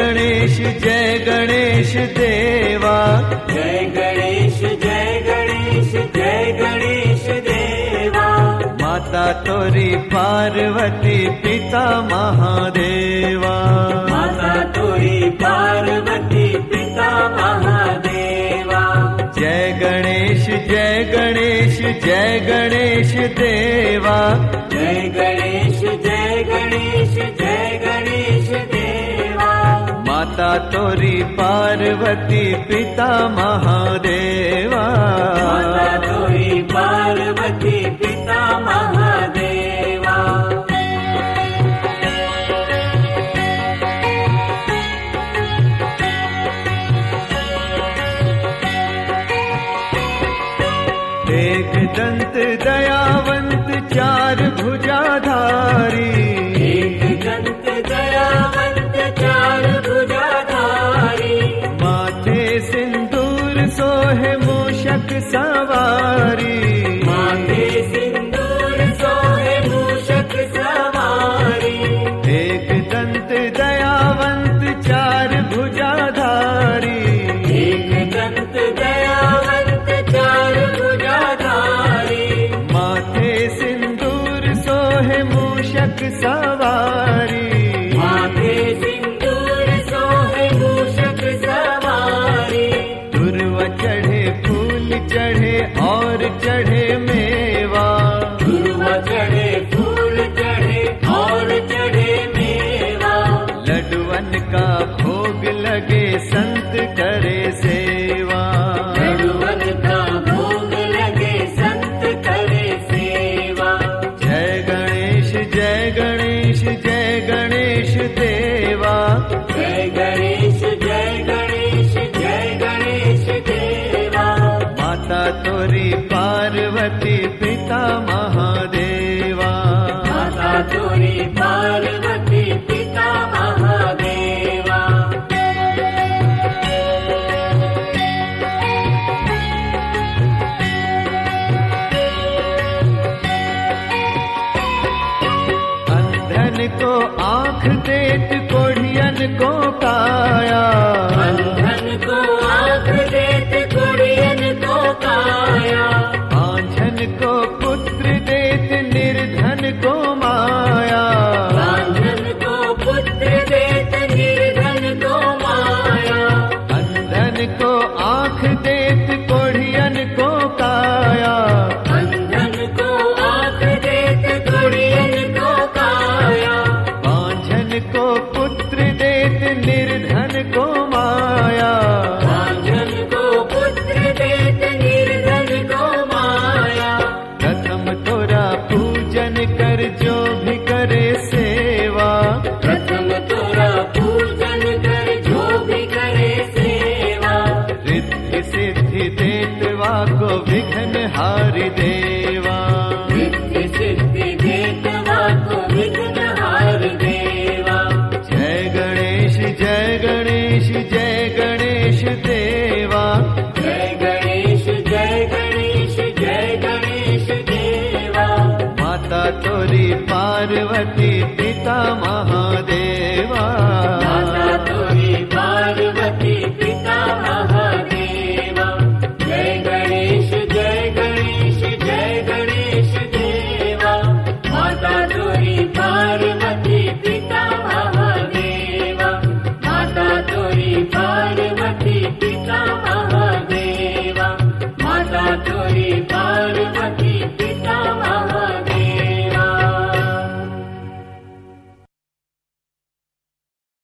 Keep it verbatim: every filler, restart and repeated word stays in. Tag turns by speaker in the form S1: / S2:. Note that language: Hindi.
S1: गणेश जय गणेश देवा,
S2: जय गणेश जय गणेश जय गणेश देवा।
S1: माता तोरी पार्वती पिता महादेवा,
S2: माता तोरी पार्वती पिता महादेवा।
S1: जय गणेश जय गणेश जय गणेश देवा,
S2: जय गणेश जय गणेश जय गणेश देवा।
S1: माता तोरी पार्वती पिता महादेवा,
S2: माता तोरी पार्वती पिता महादेवा।
S1: एक दंत दयावंत चार भुजाधारी,
S2: एक दंत दयावंत चार भुजाधारी।
S1: माथे सिंदूर सोहे मूषक सवारी,
S2: माथे सिंदूर सोहे मूषक सवारी।
S1: एक दंत दयावंत चार भुजाधारी,
S2: एक दंत दयावंत चार भुजाधारी।
S1: माथे सिंदूर सोहे मूषक सवारी,
S2: माथे सिंदूर सोहे मूषक सवारी।
S1: दुर्व चढ़े फूल चढ़े और चढ़े मेवा,
S2: ध्रुव चढ़े फूल चढ़े और चढ़े मेवा।
S1: लडुअन का भोग लगे संत करे सेवा,
S2: लडुअन का भोग लगे संत करे सेवा।
S1: जय गणेश जय गणेश जय गणेश देवा,
S2: जय गणेश जय गणेश जय गणेश देवा।
S1: माता तोरी पार्वती पिता महादेवा,
S2: माता तोरी पार्वती पिता महादेवा।
S1: अंधन को आँख देत कोढ़ियन को काया,
S2: अंधन को आँख देत कुड़ियन को काया।
S1: आंझन को पुत्र देत निर्धन को माया,
S2: अंधन को पुत्र देत निर्धन को माया।
S1: अंधन को आँख देत कोढ़ियन को काया,
S2: अंधन को आँख देत कुड़ियन को काया।
S1: आंझन को पुत्र देत निर्धन को माया,
S2: अंधन को पुत्र देत निर्धन को माया।
S1: प्रथम तोरा पूजन कर जो भी करे सेवा,
S2: प्रथम तोरा पूजन कर जो भी करे सेवा।
S1: रिद्धि सिद्धि देतवा को विघ्न हारि देवा,
S2: रिद्धि सिद्धि देतवा को विघ्न हार देवा।
S1: जय गणेश जय गणेश जय गणेश देवा,
S2: जय गणेश जय गणेश जय गणेश देवा।
S1: माता तोरी पार्वती पिता महादेवा,